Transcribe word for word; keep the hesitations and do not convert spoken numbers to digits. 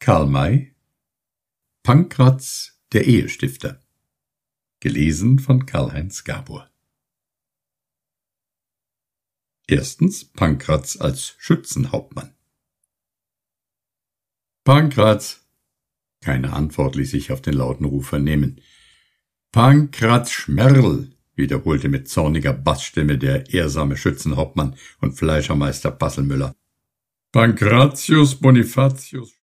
Karl May, Pankraz, der Ehestifter. Gelesen von Karl-Heinz Gabor. Erstens Pankraz als Schützenhauptmann. Pankraz! Keine Antwort ließ sich auf den lauten Ruf vernehmen. Pankraz Schmerl! Wiederholte mit zorniger Bassstimme der ehrsame Schützenhauptmann und Fleischermeister Passelmüller. Pankratius Bonifatius